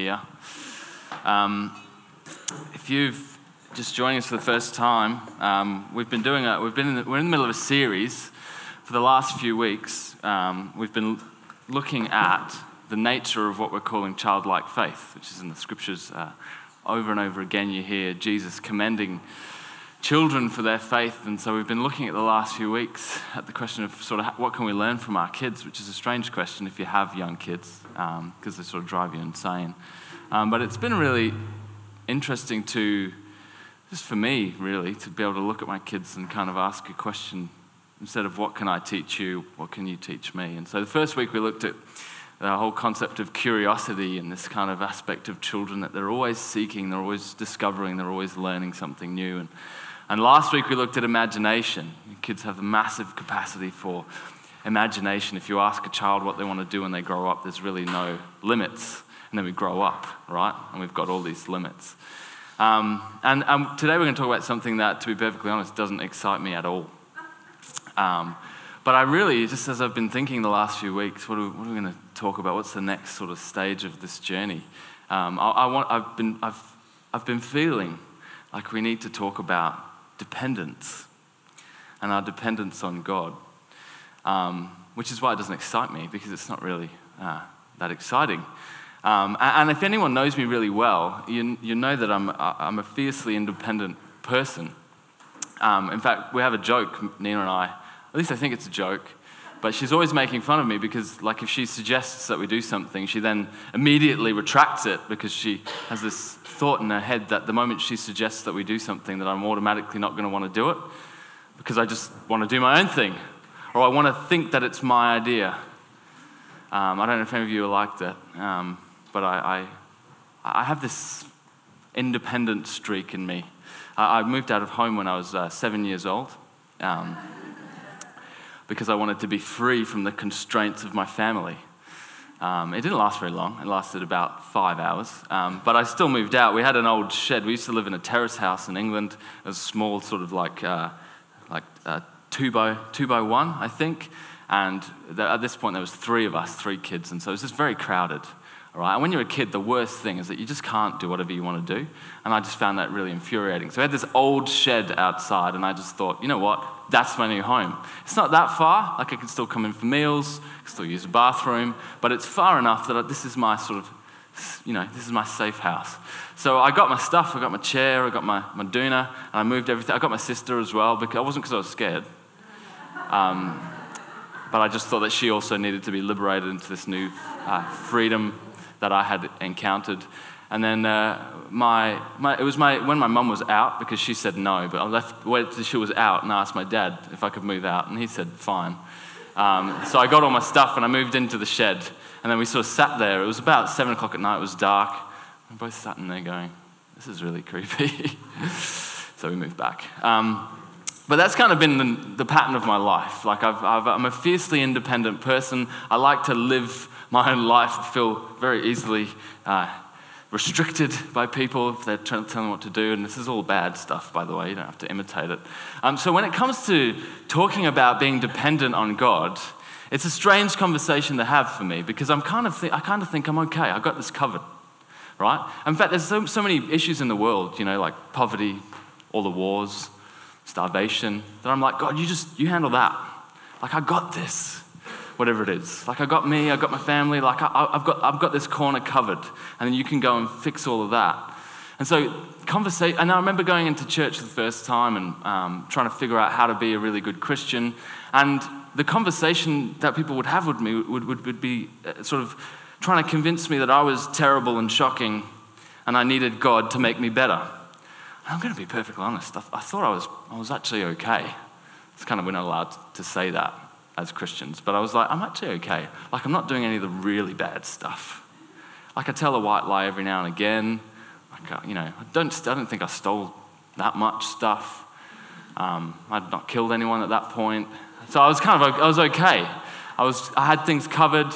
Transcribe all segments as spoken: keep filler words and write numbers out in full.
here. Um, if you've just joining us for the first time, um, we've been doing a, we've been in the, we're in the middle of a series for the last few weeks. Um, we've been looking at the nature of what we're calling childlike faith, which is in the scriptures. Uh, over and over again, you hear Jesus commending children for their faith, and so we've been looking at the last few weeks at the question of sort of what can we learn from our kids, which is a strange question if you have young kids, because um, they sort of drive you insane. Um, but it's been really interesting to, just for me really, to be able to look at my kids and kind of ask a question instead of what can I teach you, what can you teach me? And so the first week we looked at the whole concept of curiosity and this kind of aspect of children that they're always seeking, they're always discovering, they're always learning something new. And And last week we looked at imagination. Kids have a massive capacity for imagination. If you ask a child what they want to do when they grow up, there's really no limits. And then we grow up, right? And we've got all these limits. Um, and um, today we're going to talk about something that, to be perfectly honest, doesn't excite me at all. Um, but I really, just as I've been thinking the last few weeks, what are we, what are we going to talk about? What's the next sort of stage of this journey? Um, I, I want, I've been, I've, I've been feeling like we need to talk about dependence and our dependence on God, um, which is why it doesn't excite me, because it's not really uh, that exciting. Um, and, and if anyone knows me really well, you, you know that I'm, I'm a fiercely independent person. Um, in fact, we have a joke, Nina and I, at least I think it's a joke, but she's always making fun of me because, like, if she suggests that we do something, she then immediately retracts it because she has this thought in her head that the moment she suggests that we do something, that I'm automatically not going to want to do it because I just want to do my own thing, or I want to think that it's my idea. Um, I don't know if any of you are like that, um, but I, I I have this independent streak in me. I, I moved out of home when I was uh, seven years old. Um, because I wanted to be free from the constraints of my family. Um, it didn't last very long. It lasted about five hours. Um, but I still moved out. We had an old shed. We used to live in a terrace house in England. It was a small sort of like uh, like uh, two by two by one, I think. And th- at this point, there was three of us, three kids. And so it was just very crowded. All right? And when you're a kid, the worst thing is that you just can't do whatever you want to do. And I just found that really infuriating. So we had this old shed outside, and I just thought, you know what? That's my new home. It's not that far. Like, I can still come in for meals, I can still use the bathroom, but it's far enough that this is my sort of, you know, this is my safe house. So I got my stuff. I got my chair. I got my, my doona, and I moved everything. I got my sister as well, because it wasn't because I was scared. Um, but I just thought that she also needed to be liberated into this new uh, freedom that I had encountered. And then uh, my, my it was my when my mum was out, because she said no, but I left waited till she was out and asked my dad if I could move out, and he said fine. Um, so I got all my stuff and I moved into the shed, and then we sort of sat there. It was about seven o'clock at night. It was dark. We both sat in there going, "This is really creepy." So we moved back. Um, But that's kind of been the, the pattern of my life. Like I've, I've, I'm a fiercely independent person. I like to live my own life. I feel very easily uh, restricted by people if they're trying to tell me what to do. And this is all bad stuff, by the way. You don't have to imitate it. Um, so when it comes to talking about being dependent on God, it's a strange conversation to have for me, because I'm kind of th- I kind of think I'm okay. I got this covered, right? In fact, there's so, so many issues in the world, you know, like poverty, all the wars, starvation, that I'm like, God, you just, you handle that. Like, I got this, whatever it is. Like, I got me, I got my family, like, I, I've got I've got this corner covered, and then you can go and fix all of that. And so, conversation, and I remember going into church for the first time and um, trying to figure out how to be a really good Christian, and the conversation that people would have with me would, would, would be sort of trying to convince me that I was terrible and shocking, and I needed God to make me better. I'm going to be perfectly honest. I, I thought I was I was actually okay. It's kind of, we're not allowed to say that as Christians, but I was like, I'm actually okay. Like, I'm not doing any of the really bad stuff. Like, I tell a white lie every now and again. Like, you know, I don't I don't think I stole that much stuff. Um, I'd not killed anyone at that point, so I was kind of I was okay. I was I had things covered.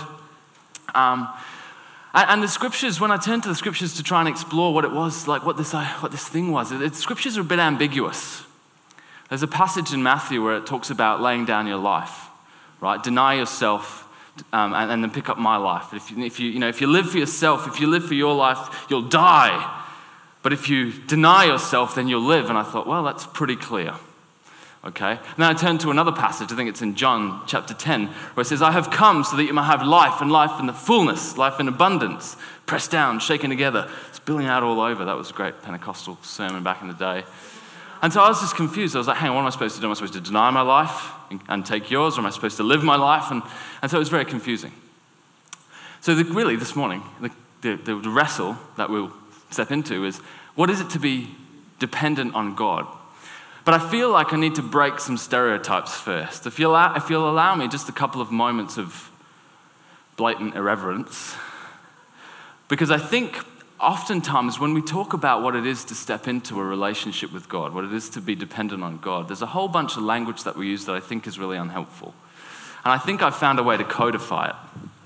Um, And the scriptures, when I turned to the scriptures to try and explore what it was, like what this what this thing was, the scriptures are a bit ambiguous. There's a passage in Matthew where it talks about laying down your life, right? Deny yourself, um, and, and then pick up my life. If you, if you, you know, if you live for yourself, if you live for your life, you'll die. But if you deny yourself, then you'll live. And I thought, well, that's pretty clear. Okay. And then I turned to another passage, I think it's in John chapter ten, where it says, I have come so that you might have life, and life in the fullness, life in abundance, pressed down, shaken together, spilling out all over. That was a great Pentecostal sermon back in the day. And so I was just confused. I was like, hang on, what am I supposed to do? Am I supposed to deny my life and, and take yours? Or am I supposed to live my life? And, and so it was very confusing. So the, really this morning, the, the, the wrestle that we'll step into is, what is it to be dependent on God? But I feel like I need to break some stereotypes first. If you'll allow, if you'll allow me just a couple of moments of blatant irreverence, because I think oftentimes when we talk about what it is to step into a relationship with God, what it is to be dependent on God, there's a whole bunch of language that we use that I think is really unhelpful. And I think I've found a way to codify it.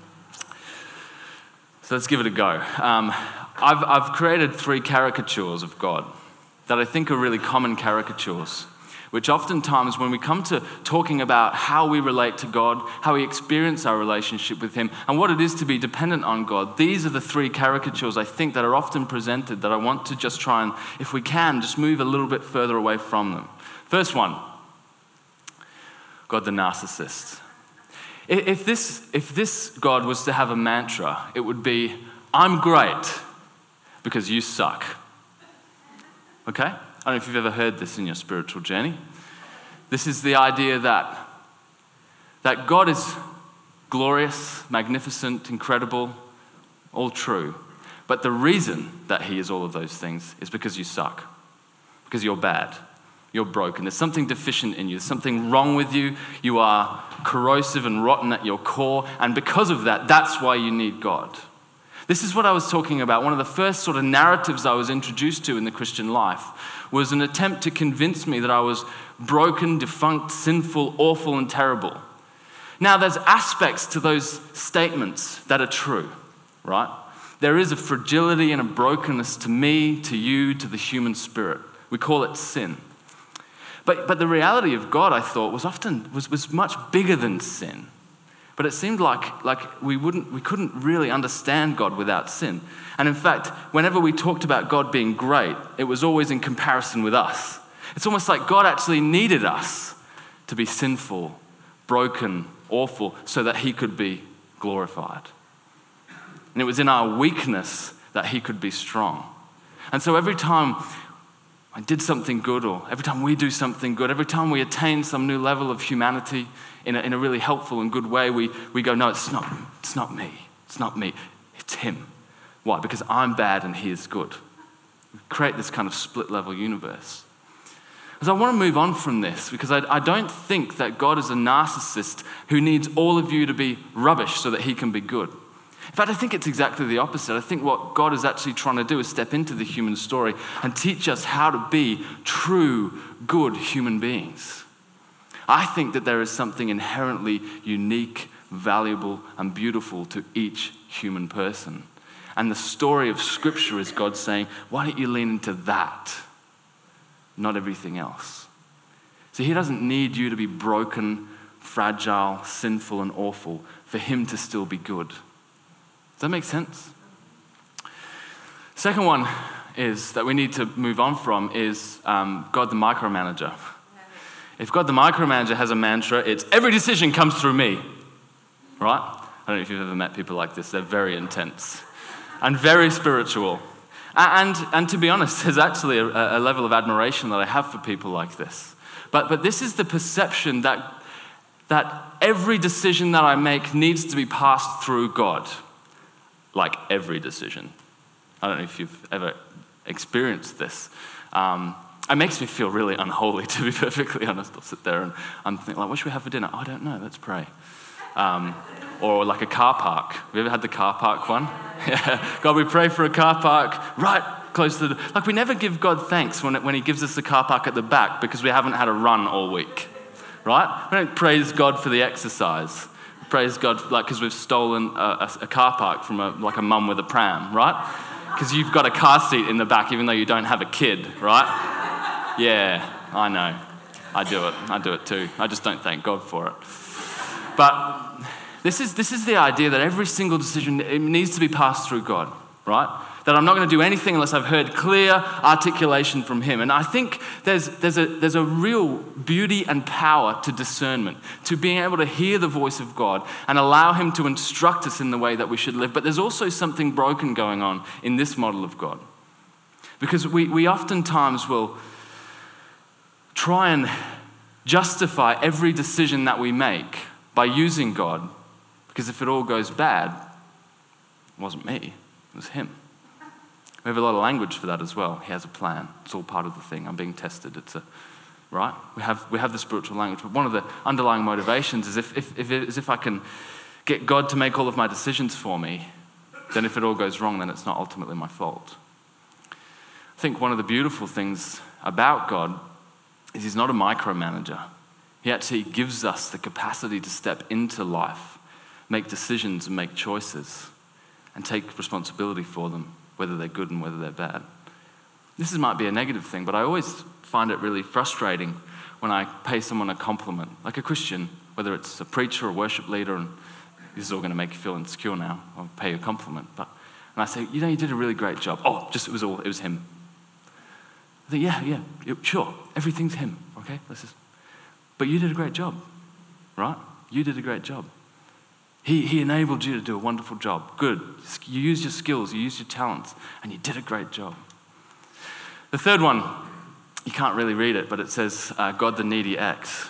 So let's give it a go. Um, I've, I've created three caricatures of God that I think are really common caricatures, which oftentimes when we come to talking about how we relate to God, how we experience our relationship with Him, and what it is to be dependent on God, these are the three caricatures I think that are often presented that I want to just try and, if we can, just move a little bit further away from them. First one, God the narcissist. If this, if this God was to have a mantra, it would be, I'm great because you suck. Okay? I don't know if you've ever heard this in your spiritual journey. This is the idea that, that God is glorious, magnificent, incredible, all true. But the reason that He is all of those things is because you suck, because you're bad, you're broken. There's something deficient in you. There's something wrong with you. You are corrosive and rotten at your core. And because of that, that's why you need God. This is what I was talking about. One of the first sort of narratives I was introduced to in the Christian life was an attempt to convince me that I was broken, defunct, sinful, awful, and terrible. Now, there's aspects to those statements that are true, right? There is a fragility and a brokenness to me, to you, to the human spirit. We call it sin. But, but the reality of God, I thought, was often was, was much bigger than sin. But it seemed like, like we wouldn't, we couldn't really understand God without sin. And in fact, whenever we talked about God being great, it was always in comparison with us. It's almost like God actually needed us to be sinful, broken, awful, so that He could be glorified. And it was in our weakness that He could be strong. And so every time I did something good, or every time we do something good, every time we attain some new level of humanity in a, in a really helpful and good way, we, we go, no, it's not, it's not me. It's not me. It's Him. Why? Because I'm bad and He is good. We create this kind of split level universe. Because I want to move on from this, because I, I don't think that God is a narcissist who needs all of you to be rubbish so that He can be good. In fact, I think it's exactly the opposite. I think what God is actually trying to do is step into the human story and teach us how to be true, good human beings. I think that there is something inherently unique, valuable, and beautiful to each human person. And the story of Scripture is God saying, why don't you lean into that, not everything else? So He doesn't need you to be broken, fragile, sinful, and awful for Him to still be good. Does that make sense? Second one is that we need to move on from is um, God the micromanager. If God the micromanager has a mantra, it's every decision comes through me, right? I don't know if you've ever met people like this. They're very intense and very spiritual. And, and to be honest, there's actually a, a level of admiration that I have for people like this. But, but this is the perception that, that every decision that I make needs to be passed through God. Like every decision. I don't know if you've ever experienced this. Um, it makes me feel really unholy, to be perfectly honest. I'll sit there and I'm thinking, like, what should we have for dinner? Oh, I don't know, let's pray. Um, or like a car park. Have you ever had the car park one? Yeah. God, we pray for a car park right close to the... Like, we never give God thanks when, it, when He gives us a car park at the back because we haven't had a run all week, right? We don't praise God for the exercise. Praise God, like, because we've stolen a, a, a car park from a, like a mum with a pram, right? Because you've got a car seat in the back even though you don't have a kid, right? Yeah, I know. I do it. I do it too. I just don't thank God for it. But This is, this is the idea that every single decision, it needs to be passed through God, right? That I'm not going to do anything unless I've heard clear articulation from him. And I think there's, there's, a, there's a real beauty and power to discernment, to being able to hear the voice of God and allow him to instruct us in the way that we should live. But there's also something broken going on in this model of God. Because we, we oftentimes will try and justify every decision that we make by using God. Because if it all goes bad, it wasn't me, it was him. We have a lot of language for that as well. He has a plan. It's all part of the thing. I'm being tested. It's a, right? We have we have the spiritual language. But one of the underlying motivations is if, if, if it, is if I can get God to make all of my decisions for me, then if it all goes wrong, then it's not ultimately my fault. I think one of the beautiful things about God is he's not a micromanager. He actually gives us the capacity to step into life, make decisions and make choices, and take responsibility for them, whether they're good and whether they're bad. This is, might be a negative thing, but I always find it really frustrating when I pay someone a compliment, like a Christian, whether it's a preacher or a worship leader, and this is all going to make you feel insecure now. I'll pay you a compliment, but and I say, you know, you did a really great job. Oh, just it was all it was him. I think, yeah, yeah, yeah, sure, everything's him. Okay, let's just. But you did a great job, right? You did a great job. He, he enabled you to do a wonderful job. Good. You used your skills, you used your talents, and you did a great job. The third one, you can't really read it, but it says, uh, God the needy X.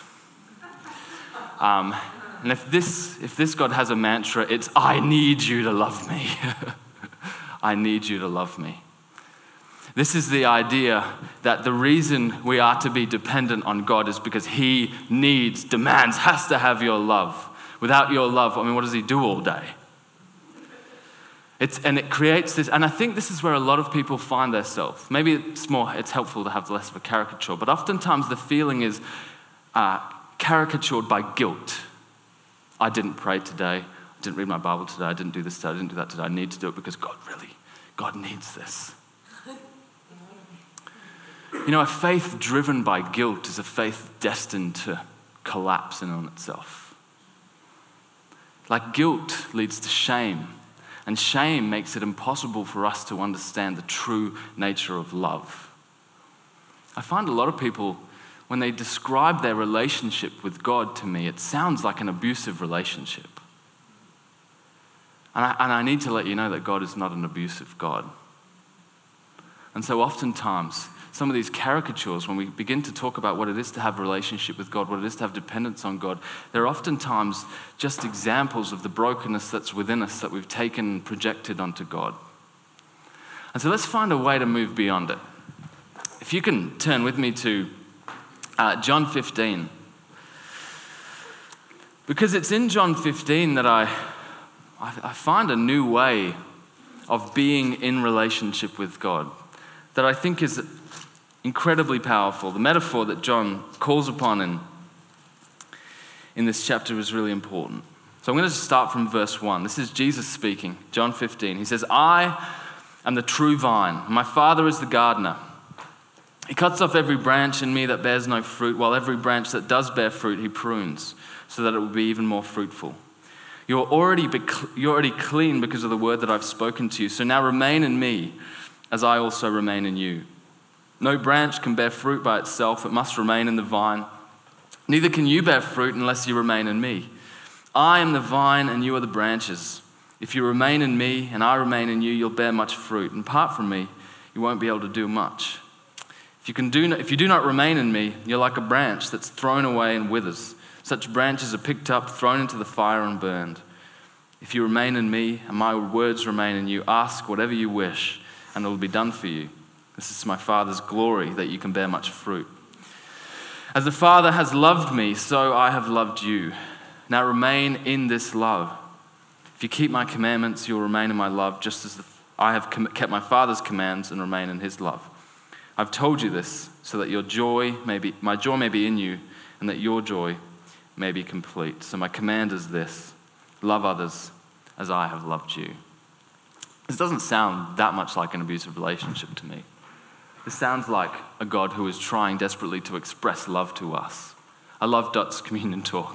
Um, and if this, if this God has a mantra, it's, I need you to love me. I need you to love me. This is the idea that the reason we are to be dependent on God is because he needs, demands, has to have your love. Without your love, I mean, what does he do all day? It's, and it creates this, and I think this is where a lot of people find themselves. Maybe it's more, it's helpful to have less of a caricature, but oftentimes the feeling is uh, caricatured by guilt. I didn't pray today. I didn't read my Bible today. I didn't do this today. I didn't do that today. I need to do it because God really, God needs this. You know, a faith driven by guilt is a faith destined to collapse in on itself. Like guilt leads to shame, and shame makes it impossible for us to understand the true nature of love. I find a lot of people, when they describe their relationship with God to me, it sounds like an abusive relationship. And I, and I need to let you know that God is not an abusive God. And so oftentimes, some of these caricatures, when we begin to talk about what it is to have a relationship with God, what it is to have dependence on God, they're oftentimes just examples of the brokenness that's within us that we've taken and projected onto God. And so let's find a way to move beyond it. If you can turn with me to uh, John fifteen. Because it's in John fifteen that I, I, I find a new way of being in relationship with God that I think is incredibly powerful. The metaphor that John calls upon in, in this chapter is really important. So I'm going to start from verse one. This is Jesus speaking, John fifteen. He says, I am the true vine. My Father is the gardener. He cuts off every branch in me that bears no fruit, while every branch that does bear fruit he prunes, so that it will be even more fruitful. You're already, be, you're already clean because of the word that I've spoken to you. So now remain in me, as I also remain in you. No branch can bear fruit by itself. It must remain in the vine. Neither can you bear fruit unless you remain in me. I am the vine and you are the branches. If you remain in me and I remain in you, you'll bear much fruit. And apart from me, you won't be able to do much. If you, can do no, if you do not remain in me, you're like a branch that's thrown away and withers. Such branches are picked up, thrown into the fire and burned. If you remain in me and my words remain in you, ask whatever you wish and it will be done for you. This is my Father's glory, that you can bear much fruit. As the Father has loved me, so I have loved you. Now remain in this love. If you keep my commandments, you'll remain in my love, just as the, I have com- kept my Father's commands and remain in his love. I've told you this so that your joy may be, my joy may be in you, and that your joy may be complete. So my command is this: love others as I have loved you. This doesn't sound that much like an abusive relationship to me. This sounds like a God who is trying desperately to express love to us. I love Dot's communion talk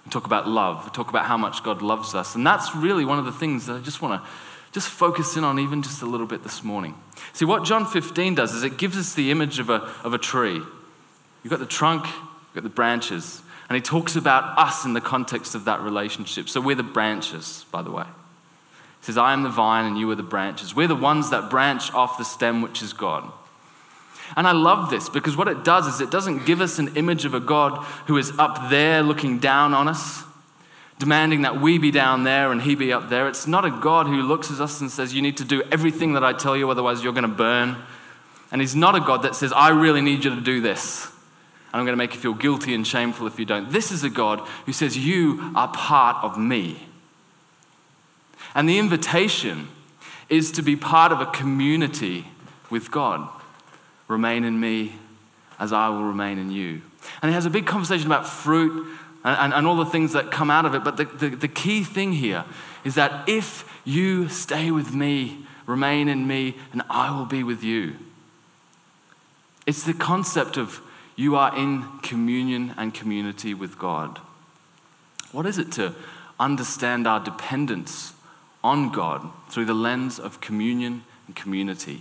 We talk about love. We talk about how much God loves us. And that's really one of the things that I just want to just focus in on even just a little bit this morning. See, what John fifteen does is it gives us the image of a, of a tree. You've got the trunk, you've got the branches. And he talks about us in the context of that relationship. So we're the branches, by the way. He says, I am the vine and you are the branches. We're the ones that branch off the stem, which is God. And I love this because what it does is it doesn't give us an image of a God who is up there looking down on us, demanding that we be down there and he be up there. It's not a God who looks at us and says, you need to do everything that I tell you, otherwise you're going to burn. And he's not a God that says, I really need you to do this. And I'm going to make you feel guilty and shameful if you don't. This is a God who says, you are part of me. And the invitation is to be part of a community with God. Remain in me as I will remain in you. And he has a big conversation about fruit and, and, and all the things that come out of it. But the, the, the key thing here is that if you stay with me, remain in me, and I will be with you. It's the concept of you are in communion and community with God. What is it to understand our dependence on God through the lens of communion and community?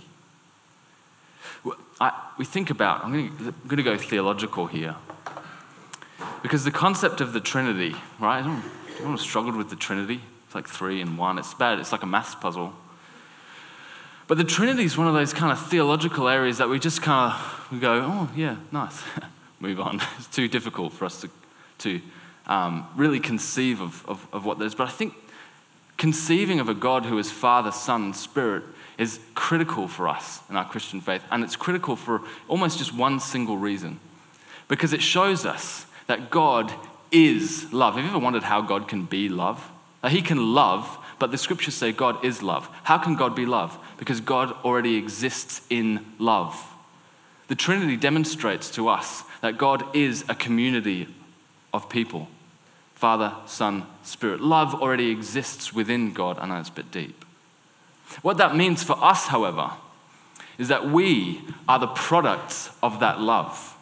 I, we think about, I'm going, to, I'm going to go theological here, because the concept of the Trinity, right? Everyone struggled with the Trinity. It's like three and one. It's bad. It's like a maths puzzle. But the Trinity is one of those kind of theological areas that we just kind of we go, oh yeah, nice, move on. It's too difficult for us to to um, really conceive of, of of what that is. But I think conceiving of a God who is Father, Son, and Spirit is critical for us in our Christian faith. And it's critical for almost just one single reason. Because it shows us that God is love. Have you ever wondered how God can be love? Now, he can love, but the scriptures say God is love. How can God be love? Because God already exists in love. The Trinity demonstrates to us that God is a community of people. Father, Son, Spirit. Love already exists within God. I know it's a bit deep. What that means for us, however, is that we are the products of that love.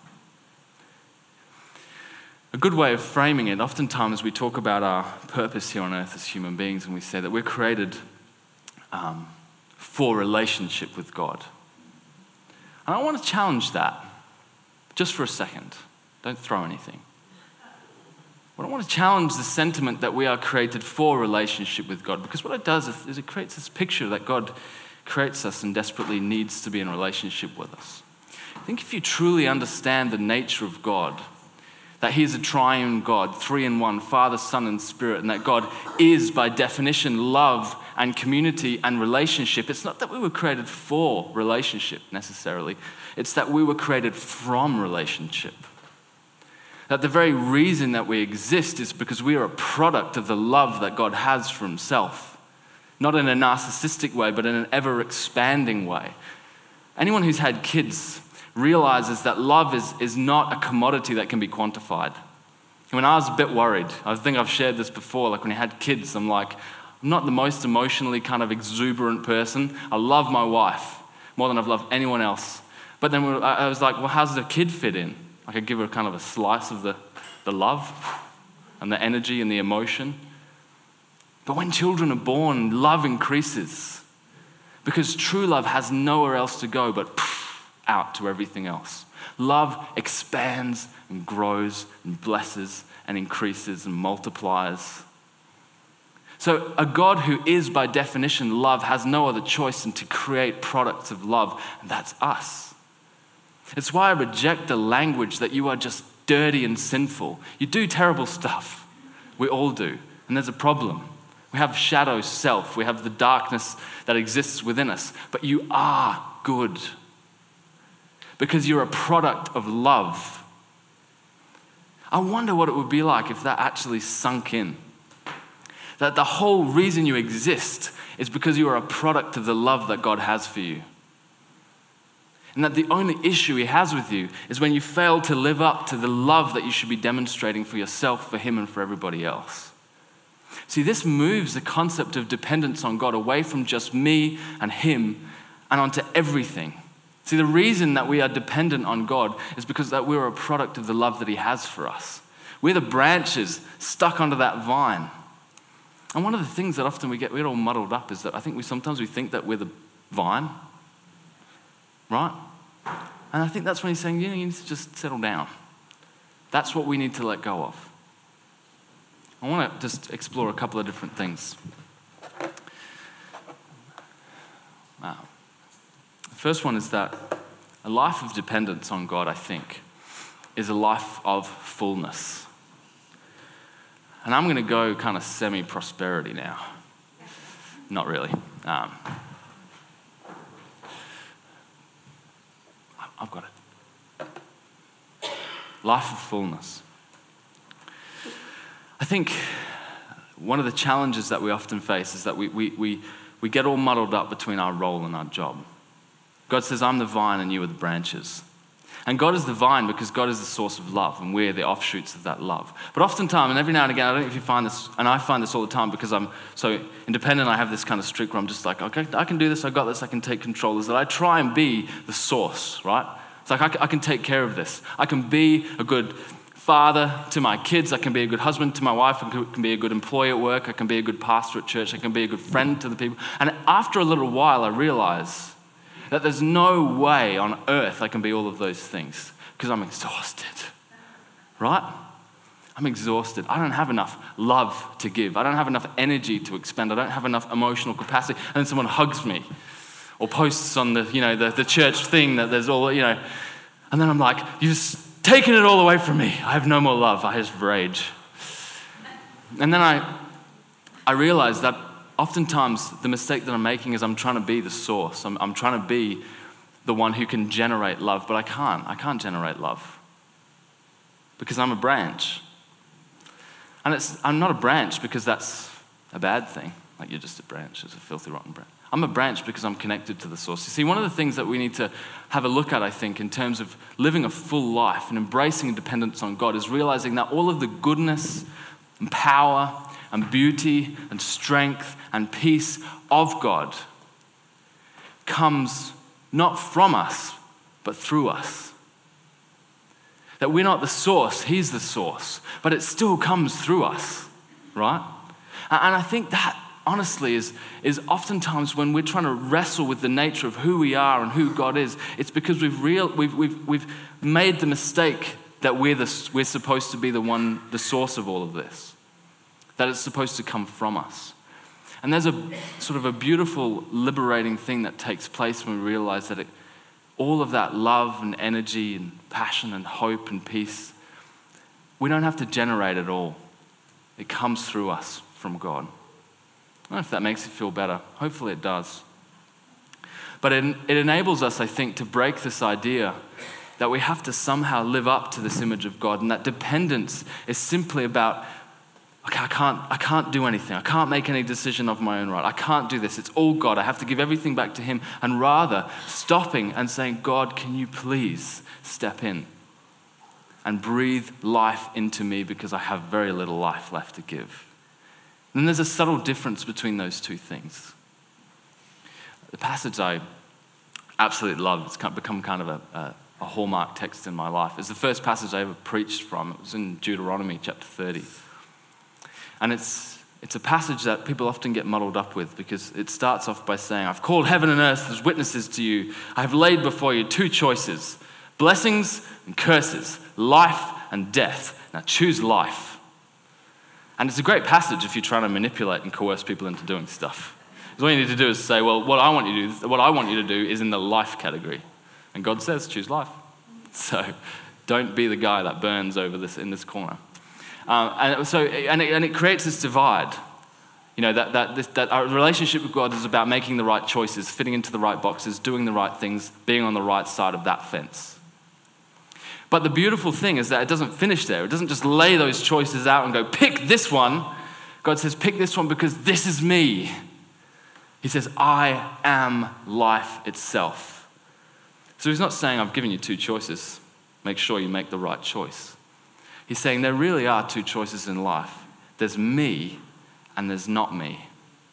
A good way of framing it, oftentimes we talk about our purpose here on earth as human beings, and we say that we're created um, for relationship with God. And I want to challenge that just for a second. Don't throw anything. But I want to challenge the sentiment that we are created for relationship with God, because what it does is it creates this picture that God creates us and desperately needs to be in a relationship with us. I think if you truly understand the nature of God, that he is a triune God, three in one, Father, Son, and Spirit, and that God is by definition love and community and relationship, it's not that we were created for relationship necessarily, it's that we were created from relationship. That the very reason that we exist is because we are a product of the love that God has for himself. Not in a narcissistic way, but in an ever-expanding way. Anyone who's had kids realizes that love is, is not a commodity that can be quantified. When I was a bit worried, I think I've shared this before, like when I had kids, I'm like, I'm not the most emotionally kind of exuberant person. I love my wife more than I've loved anyone else. But then I was like, well, how does a kid fit in? I could give her kind of a slice of the, the love and the energy and the emotion. But when children are born, love increases because true love has nowhere else to go but out to everything else. Love expands and grows and blesses and increases and multiplies. So a God who is by definition love has no other choice than to create products of love, and that's us. It's why I reject the language that you are just dirty and sinful. You do terrible stuff. We all do. And there's a problem. We have shadow self. We have the darkness that exists within us. But you are good. Because you're a product of love. I wonder what it would be like if that actually sunk in. That the whole reason you exist is because you are a product of the love that God has for you. And that the only issue he has with you is when you fail to live up to the love that you should be demonstrating for yourself, for him, and for everybody else. See, this moves the concept of dependence on God away from just me and him and onto everything. See, the reason that we are dependent on God is because that we're a product of the love that he has for us. We're the branches stuck onto that vine. And one of the things that often we get, we get all muddled up is that I think we sometimes we think that we're the vine, right? And I think that's when he's saying, you know, you need to just settle down. That's what we need to let go of. I want to just explore a couple of different things. Wow. The first one is that a life of dependence on God, I think, is a life of fullness. And I'm going to go kind of semi-prosperity now. Not really. Um, I've got it. Life of fullness. I think one of the challenges that we often face is that we, we, we, we get all muddled up between our role and our job. God says, I'm the vine and you are the branches. And God is the vine because God is the source of love and we're the offshoots of that love. But oftentimes, and every now and again, I don't know if you find this, and I find this all the time because I'm so independent, I have this kind of streak where I'm just like, okay, I can do this, I got this, I can take control. Is that I try and be the source, right? It's like, I can take care of this. I can be a good father to my kids, I can be a good husband to my wife, I can be a good employee at work, I can be a good pastor at church, I can be a good friend to the people. And after a little while, I realize that there's no way on earth I can be all of those things because I'm exhausted, right? I'm exhausted. I don't have enough love to give. I don't have enough energy to expend. I don't have enough emotional capacity. And then someone hugs me or posts on the, you know, the, the church thing that there's all, you know, and then I'm like, you've taken it all away from me. I have no more love. I just rage. And then I, I realized that oftentimes, the mistake that I'm making is I'm trying to be the source. I'm, I'm trying to be the one who can generate love, but I can't. I can't generate love because I'm a branch. And it's, I'm not a branch because that's a bad thing. Like you're just a branch. It's a filthy, rotten branch. I'm a branch because I'm connected to the source. You see, one of the things that we need to have a look at, I think, in terms of living a full life and embracing dependence on God is realizing that all of the goodness and power and beauty and strength and peace of God comes not from us, but through us. That we're not the source, He's the source, but it still comes through us, right? And I think that, honestly, is, is oftentimes when we're trying to wrestle with the nature of who we are and who God is, it's because we've, real, we've, we've, we've made the mistake that we're, the, we're supposed to be the one, the source of all of this. That it's supposed to come from us. And there's a sort of a beautiful, liberating thing that takes place when we realize that it, all of that love and energy and passion and hope and peace, we don't have to generate it all. It comes through us from God. I don't know if that makes you feel better. Hopefully it does. But it, it enables us, I think, to break this idea that we have to somehow live up to this image of God, and that dependence is simply about, okay, I can't, I can't do anything. I can't make any decision of my own right. I can't do this. It's all God. I have to give everything back to Him. And rather, stopping and saying, God, can you please step in and breathe life into me because I have very little life left to give. And there's a subtle difference between those two things. The passage I absolutely love, it's become kind of a, a, a hallmark text in my life, is the first passage I ever preached from. It was in Deuteronomy chapter thirty. And it's it's a passage that people often get muddled up with because it starts off by saying, I've called heaven and earth as witnesses to you. I have laid before you two choices, blessings and curses, life and death. Now choose life. And it's a great passage if you're trying to manipulate and coerce people into doing stuff. Because all you need to do is say, well, what I want you to do, what I want you to do is in the life category. And God says, choose life. So don't be the guy that burns over this in this corner. Um, and so, and it, and it creates this divide. You know, that that this, that our relationship with God is about making the right choices, fitting into the right boxes, doing the right things, being on the right side of that fence. But the beautiful thing is that it doesn't finish there. It doesn't just lay those choices out and go, pick this one. God says, pick this one because this is me. He says, I am life itself. So he's not saying, I've given you two choices. Make sure you make the right choice. He's saying there really are two choices in life. There's me and there's not me.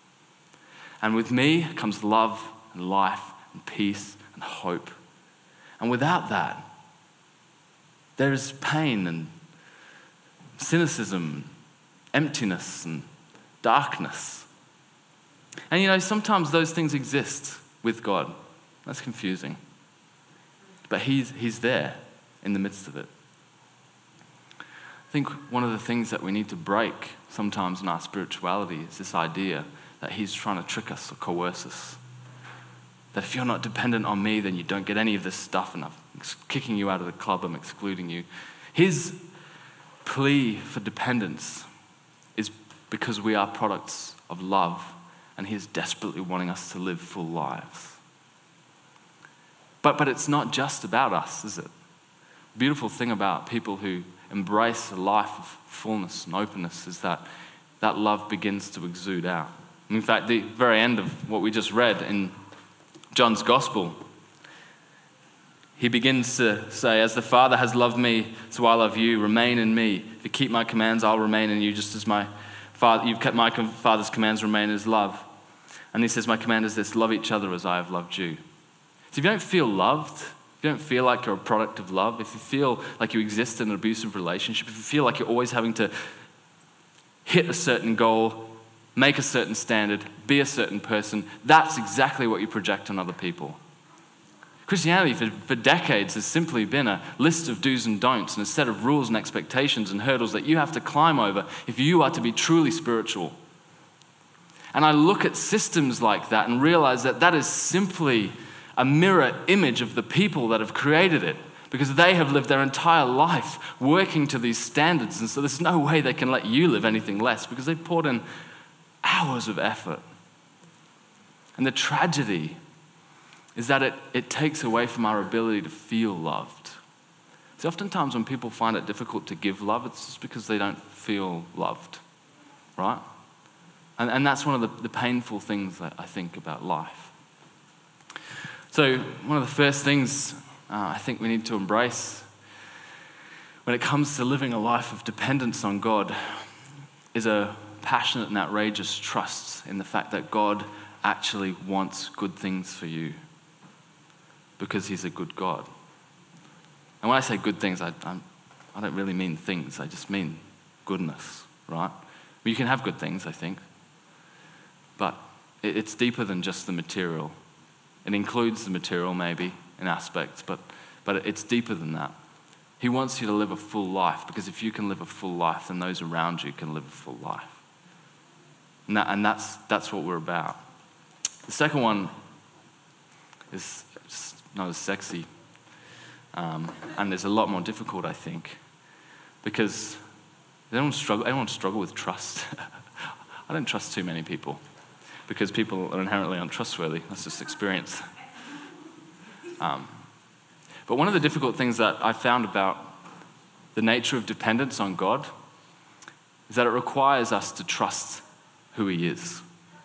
And with me comes love and life and peace and hope. And without that, there is pain and cynicism, emptiness, and darkness. And you know, sometimes those things exist with God. That's confusing. But he's, he's there in the midst of it. I think one of the things that we need to break sometimes in our spirituality is this idea that he's trying to trick us or coerce us. That if you're not dependent on me, then you don't get any of this stuff, and I'm kicking you out of the club, I'm excluding you. His plea for dependence is because we are products of love, and he's desperately wanting us to live full lives. But, but it's not just about us, is it? The beautiful thing about people who embrace a life of fullness and openness is that that love begins to exude out. In fact, the very end of what we just read in John's Gospel, he begins to say, as the Father has loved me, so I love you. Remain in me. If you keep my commands, I'll remain in you, just as my Father, you've kept my Father's commands, remain in his love. And he says, my command is this, love each other as I have loved you. So if you don't feel loved, if you don't feel like you're a product of love, if you feel like you exist in an abusive relationship, if you feel like you're always having to hit a certain goal, make a certain standard, be a certain person, that's exactly what you project on other people. Christianity for, for decades has simply been a list of do's and don'ts and a set of rules and expectations and hurdles that you have to climb over if you are to be truly spiritual. And I look at systems like that and realize that that is simply a mirror image of the people that have created it, because they have lived their entire life working to these standards, and so there's no way they can let you live anything less because they've poured in hours of effort. And the tragedy is that it, it takes away from our ability to feel loved. See, oftentimes when people find it difficult to give love, it's just because they don't feel loved, right? And, and that's one of the, the painful things that I think about life. So one of the first things uh, I think we need to embrace when it comes to living a life of dependence on God is a passionate and outrageous trust in the fact that God actually wants good things for you because he's a good God. And when I say good things, I, I'm, I don't really mean things. I just mean goodness, right? Well, you can have good things, I think, but it, it's deeper than just the material. It includes the material maybe in aspects, but, but it's deeper than that. He wants you to live a full life, because if you can live a full life, then those around you can live a full life. And, that, and that's, that's what we're about. The second one is just not as sexy, um, and it's a lot more difficult, I think, because anyone struggle, anyone struggle with trust? I don't trust too many people, because people are inherently untrustworthy. That's just experience. Um, but one of the difficult things that I found about the nature of dependence on God is that it requires us to trust who he is.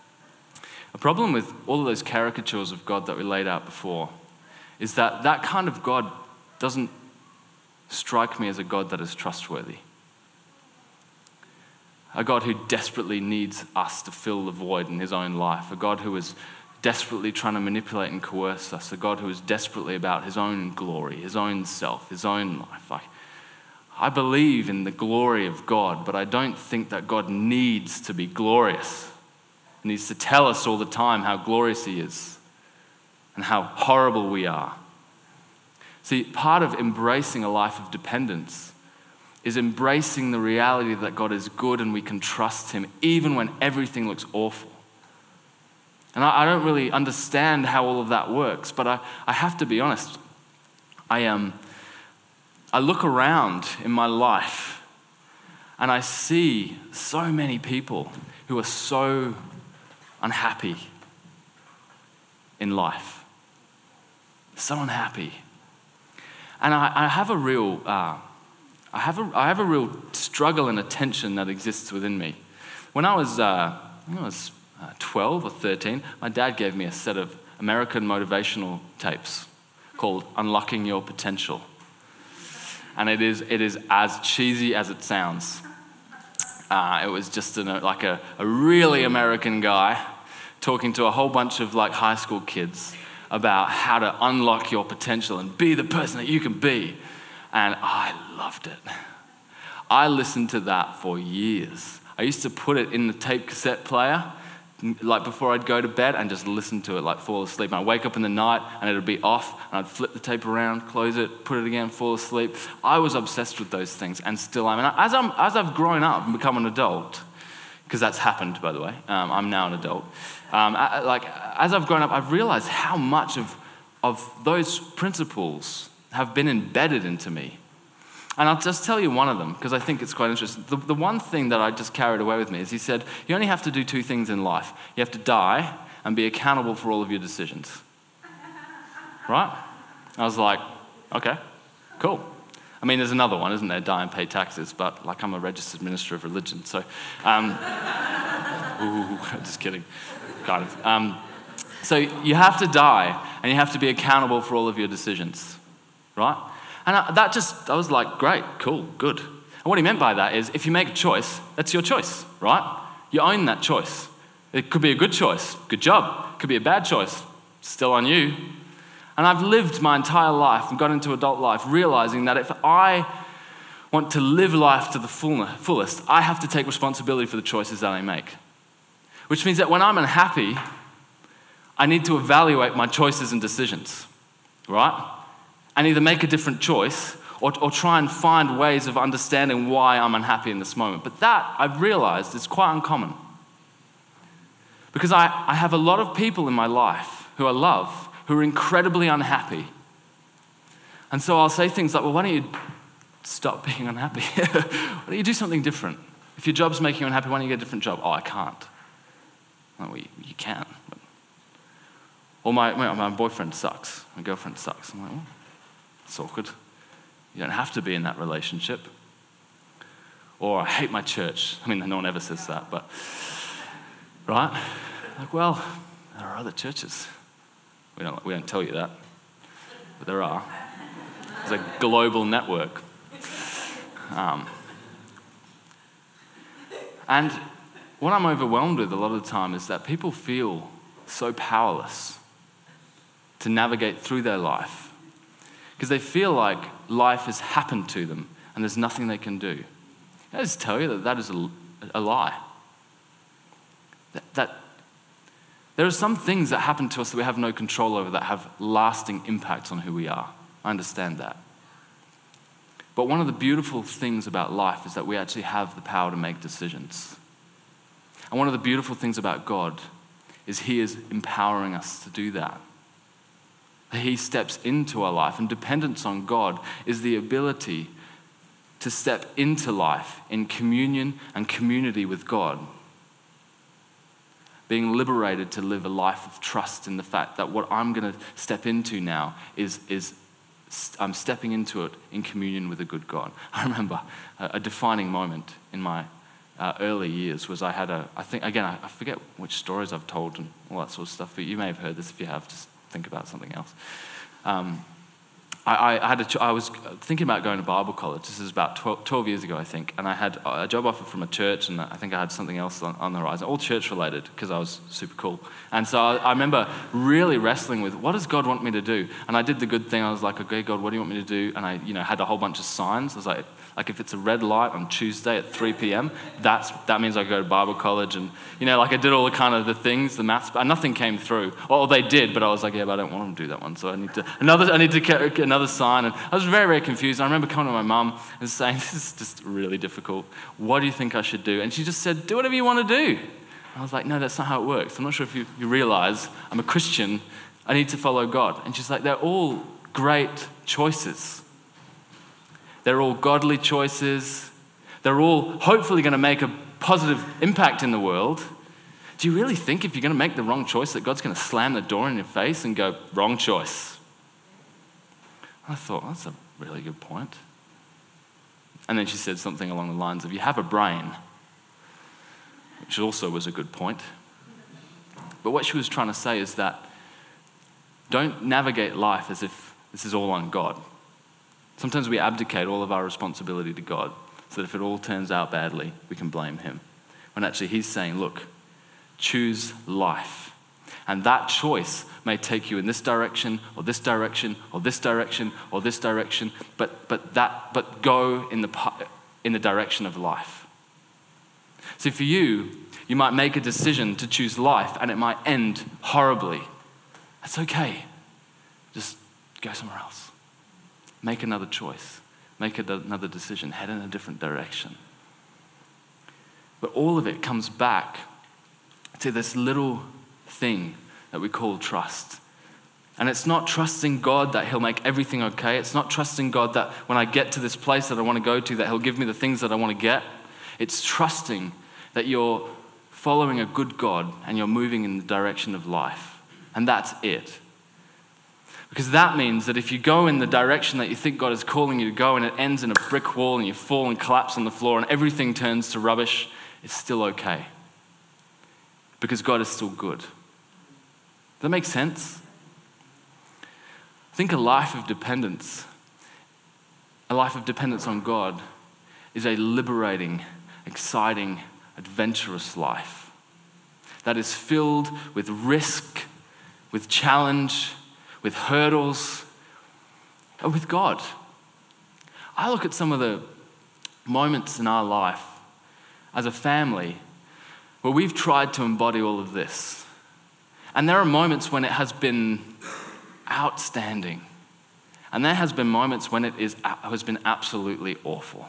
A problem with all of those caricatures of God that we laid out before is that that kind of God doesn't strike me as a God that is trustworthy. A God who desperately needs us to fill the void in his own life. A God who is desperately trying to manipulate and coerce us. A God who is desperately about his own glory, his own self, his own life. I, I believe in the glory of God, but I don't think that God needs to be glorious. He needs to tell us all the time how glorious he is and how horrible we are. See, part of embracing a life of dependence is embracing the reality that God is good and we can trust him even when everything looks awful. And I, I don't really understand how all of that works, but I, I have to be honest. I, um, I look around in my life and I see so many people who are so unhappy in life. So unhappy. And I, I have a real... Uh, I have a, I have a real struggle and a tension that exists within me. When I was, uh, I was uh, twelve or thirteen, my dad gave me a set of American motivational tapes called Unlocking Your Potential. And it is it is as cheesy as it sounds. Uh, it was just an, like a, a really American guy talking to a whole bunch of like high school kids about how to unlock your potential and be the person that you can be. And I loved it. I listened to that for years. I used to put it in the tape cassette player, like before I'd go to bed, and just listen to it, like fall asleep. And I'd wake up in the night and it would be off, and I'd flip the tape around, close it, put it again, fall asleep. I was obsessed with those things, and still am. And as, I'm, as I've grown up and become an adult, because that's happened, by the way, um, I'm now an adult. Um, I, like as I've grown up, I've realized how much of of those principles have been embedded into me. And I'll just tell you one of them, because I think it's quite interesting. The, the one thing that I just carried away with me is he said, you only have to do two things in life. You have to die and be accountable for all of your decisions. Right? I was like, okay, cool. I mean, there's another one, isn't there? Die and pay taxes, but like I'm a registered minister of religion, so, um, ooh, just kidding, kind of. Um, so you have to die and you have to be accountable for all of your decisions, right? And I, that just, I was like, great, cool, good. And what he meant by that is, if you make a choice, that's your choice, right? You own that choice. It could be a good choice, good job. It could be a bad choice, still on you. And I've lived my entire life and got into adult life realizing that if I want to live life to the fullest, I have to take responsibility for the choices that I make. Which means that when I'm unhappy, I need to evaluate my choices and decisions, right? And either make a different choice or, or try and find ways of understanding why I'm unhappy in this moment. But that, I've realized, is quite uncommon. Because I, I have a lot of people in my life who I love who are incredibly unhappy. And so I'll say things like, well, why don't you stop being unhappy? Why don't you do something different? If your job's making you unhappy, why don't you get a different job? Oh, I can't. Well, you, you can. But... Or my, my boyfriend sucks. My girlfriend sucks. I'm like, well, it's awkward. You don't have to be in that relationship. Or I hate my church. I mean, no one ever says that, but, right? Like, well, there are other churches. We don't, we don't tell you that, but there are. There's a global network. Um, and what I'm overwhelmed with a lot of the time is that people feel so powerless to navigate through their life because they feel like life has happened to them and there's nothing they can do. I just tell you that that is a, a lie. That, that there are some things that happen to us that we have no control over that have lasting impacts on who we are. I understand that. But one of the beautiful things about life is that we actually have the power to make decisions. And one of the beautiful things about God is He is empowering us to do that. He steps into our life, and dependence on God is the ability to step into life in communion and community with God. Being liberated to live a life of trust in the fact that what I'm going to step into now is, is I'm stepping into it in communion with a good God. I remember a, a defining moment in my uh, early years was I had a, I think, again, I, I forget which stories I've told and all that sort of stuff, but you may have heard this. If you have, just think about something else. Um, I, I had a, I was thinking about going to Bible college. This is about twelve, twelve years ago, I think. And I had a job offer from a church, and I think I had something else on, on the horizon, all church related, because I was super cool. And so I, I remember really wrestling with, what does God want me to do? And I did the good thing. I was like, okay, God, what do you want me to do? And I, you know, had a whole bunch of signs. I was like, like if it's a red light on Tuesday at three p.m., that's that means I go to Bible college. And you know, like I did all the kind of the things, the maths, but nothing came through. Well, they did, but I was like, yeah, but I don't want to do that one. So I need to another. I need to get another sign. And I was very, very confused. I remember coming to my mum and saying, this is just really difficult. What do you think I should do? And she just said, do whatever you want to do. I was like, no, that's not how it works. I'm not sure if you, you realize I'm a Christian. I need to follow God. And she's like, they're all great choices. They're all godly choices. They're all hopefully going to make a positive impact in the world. Do you really think if you're going to make the wrong choice that God's going to slam the door in your face and go, wrong choice? I thought, that's a really good point. And then she said something along the lines of, you have a brain, which also was a good point. But what she was trying to say is that don't navigate life as if this is all on God. Sometimes we abdicate all of our responsibility to God so that if it all turns out badly, we can blame Him. When actually He's saying, look, choose life. And that choice may take you in this direction or this direction or this direction or this direction, but but that but go in the in the direction of life. See, for you, you might make a decision to choose life and it might end horribly. That's okay. Just go somewhere else. Make another choice. Make another decision. Head in a different direction. But all of it comes back to this little thing that we call trust. And it's not trusting God that he'll make everything okay. It's not trusting God that when I get to this place that I want to go to, that he'll give me the things that I want to get. It's trusting that you're following a good God and you're moving in the direction of life. And that's it. Because that means that if you go in the direction that you think God is calling you to go and it ends in a brick wall and you fall and collapse on the floor and everything turns to rubbish, it's still okay. Because God is still good. Does that make sense? I think a life of dependence, a life of dependence on God is a liberating, exciting, adventurous life that is filled with risk, with challenge, with hurdles, and with God. I look at some of the moments in our life as a family where we've tried to embody all of this. And there are moments when it has been outstanding. And there has been moments when it is has been absolutely awful.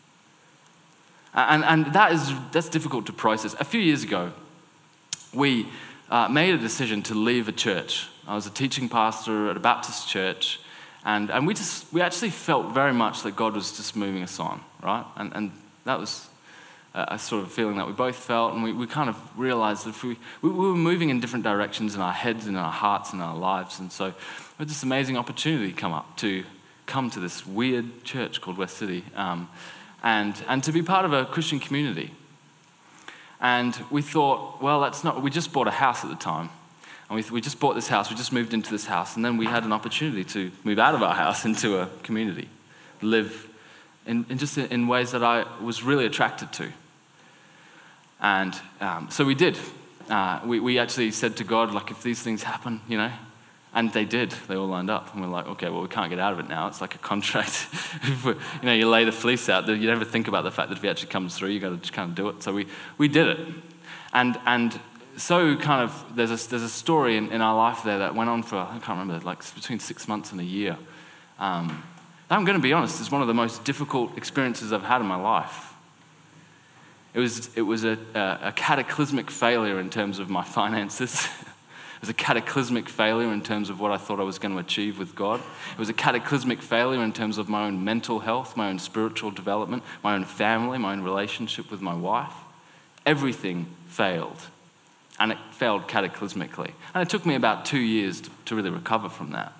And, and that is that's difficult to process. A few years ago, we uh, made a decision to leave a church. I was a teaching pastor at a Baptist church, and, and we just we actually felt very much that God was just moving us on, right? And and that was a, a sort of feeling that we both felt, and we, we kind of realized that if we, we we were moving in different directions in our heads, in our hearts, in our lives, and so we had this amazing opportunity come up to come to this weird church called West City, um, and and to be part of a Christian community. And we thought, well, that's not. We just bought a house at the time. And we, we just bought this house, we just moved into this house, and then we had an opportunity to move out of our house into a community, live in, in just in ways that I was really attracted to. And um, so we did. Uh, we, we actually said to God, like, if these things happen, you know, and they did, they all lined up. And we're like, okay, well, we can't get out of it now. It's like a contract. You know, you lay the fleece out, you never think about the fact that if it actually comes through, you got to just kind of do it. So we, we did it. And, and, So kind of, there's a, there's a story in, in our life there that went on for, I can't remember, like between six months and a year. Um, I'm going to be honest, it's one of the most difficult experiences I've had in my life. It was, it was a, a, a cataclysmic failure in terms of my finances. It was a cataclysmic failure in terms of what I thought I was going to achieve with God. It was a cataclysmic failure in terms of my own mental health, my own spiritual development, my own family, my own relationship with my wife. Everything failed. And it failed cataclysmically. And it took me about two years to, to really recover from that.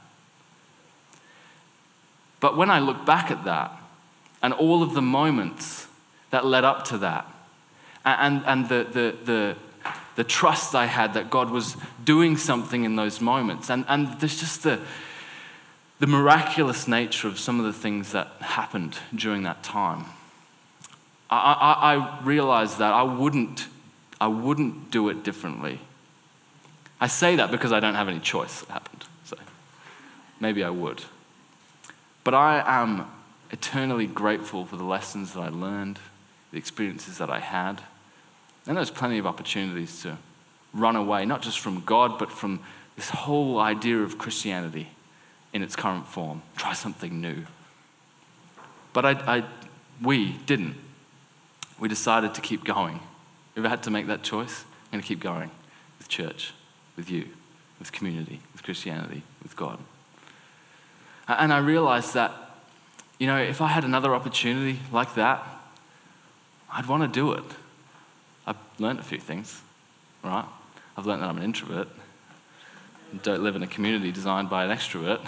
But when I look back at that, and all of the moments that led up to that, and, and the, the, the, the trust I had that God was doing something in those moments, and, and there's just the, the miraculous nature of some of the things that happened during that time, I, I, I realized that I wouldn't I wouldn't do it differently. I say that because I don't have any choice. It happened, so maybe I would. But I am eternally grateful for the lessons that I learned, the experiences that I had. And there's plenty of opportunities to run away, not just from God, but from this whole idea of Christianity in its current form. Try something new. But I, I we didn't. We decided to keep going. Ever had to make that choice? I'm going to keep going with church, with you, with community, with Christianity, with God. And I realized that, you know, if I had another opportunity like that, I'd want to do it. I've learned a few things, right? I've learned that I'm an introvert. Don't live in a community designed by an extrovert.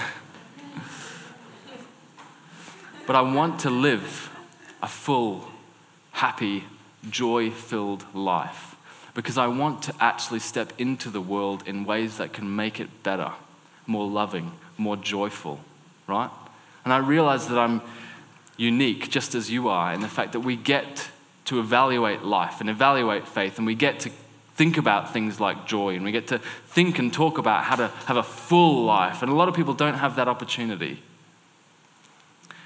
But I want to live a full, happy, joy-filled life because I want to actually step into the world in ways that can make it better, more loving, more joyful, right? And I realize that I'm unique, just as you are, in the fact that we get to evaluate life and evaluate faith, and we get to think about things like joy, and we get to think and talk about how to have a full life. And a lot of people don't have that opportunity.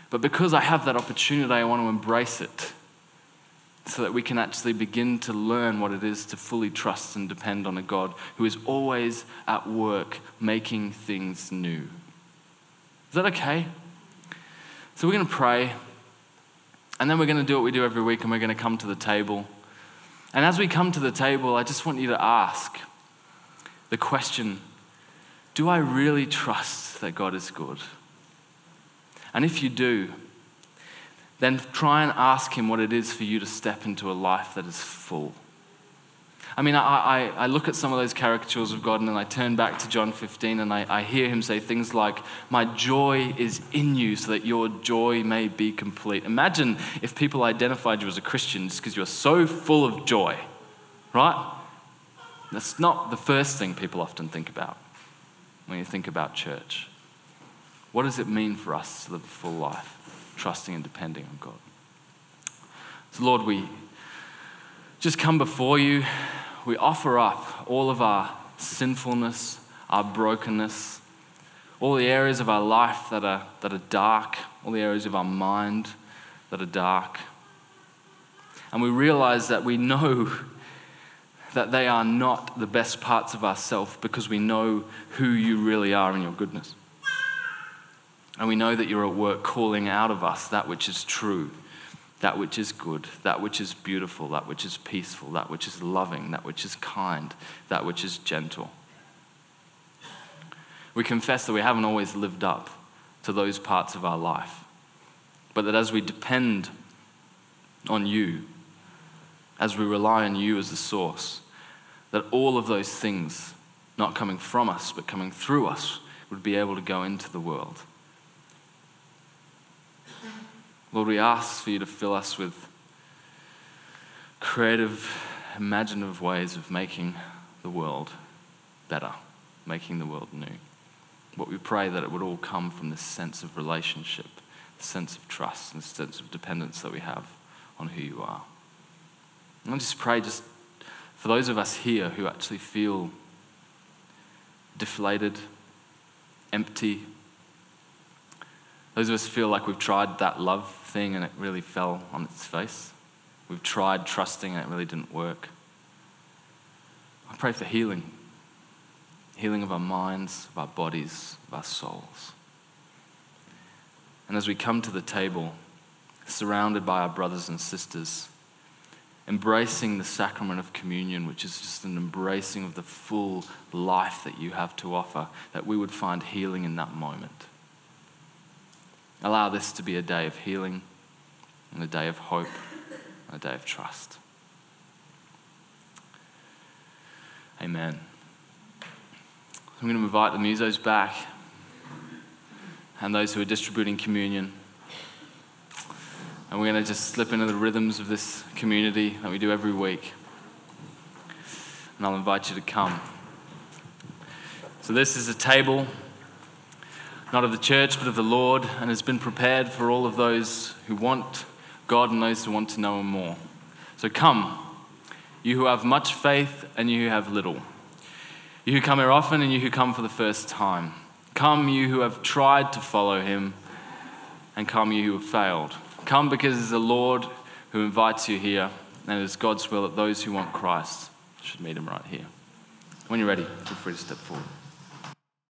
But because I have that opportunity, I want to embrace it so that we can actually begin to learn what it is to fully trust and depend on a God who is always at work making things new. Is that okay? So we're going to pray, and then we're going to do what we do every week, and we're going to come to the table. And as we come to the table, I just want you to ask the question, do I really trust that God is good? And if you do, then try and ask him what it is for you to step into a life that is full. I mean, I, I, I look at some of those caricatures of God and then I turn back to John fifteen and I, I hear him say things like, my joy is in you so that your joy may be complete. Imagine if people identified you as a Christian just because you're so full of joy, right? That's not the first thing people often think about when you think about church. What does it mean for us to live a full life? Trusting and depending on God. So Lord, we just come before you. We offer up all of our sinfulness, our brokenness, all the areas of our life that are, that are dark, all the areas of our mind that are dark. And we realize that we know that they are not the best parts of ourselves because we know who you really are in your goodness. And we know that you're at work calling out of us that which is true, that which is good, that which is beautiful, that which is peaceful, that which is loving, that which is kind, that which is gentle. We confess that we haven't always lived up to those parts of our life, but that as we depend on you, as we rely on you as the source, that all of those things, not coming from us, but coming through us, would be able to go into the world. Lord, we ask for you to fill us with creative, imaginative ways of making the world better, making the world new. But we pray that it would all come from this sense of relationship, this sense of trust, and this sense of dependence that we have on who you are. And I just pray just for those of us here who actually feel deflated, empty, those of us feel like we've tried that love thing and it really fell on its face. We've tried trusting and it really didn't work. I pray for healing. Healing of our minds, of our bodies, of our souls. And as we come to the table, surrounded by our brothers and sisters, embracing the sacrament of communion, which is just an embracing of the full life that you have to offer, that we would find healing in that moment. Allow this to be a day of healing and a day of hope and a day of trust. Amen. I'm going to invite the musos back and those who are distributing communion. And we're going to just slip into the rhythms of this community that we do every week. And I'll invite you to come. So this is a table, not of the church, but of the Lord, and has been prepared for all of those who want God and those who want to know him more. So come, you who have much faith and you who have little. You who come here often and you who come for the first time. Come, you who have tried to follow him, and come, you who have failed. Come because it's the Lord who invites you here, and it is God's will that those who want Christ should meet him right here. When you're ready, feel free to step forward.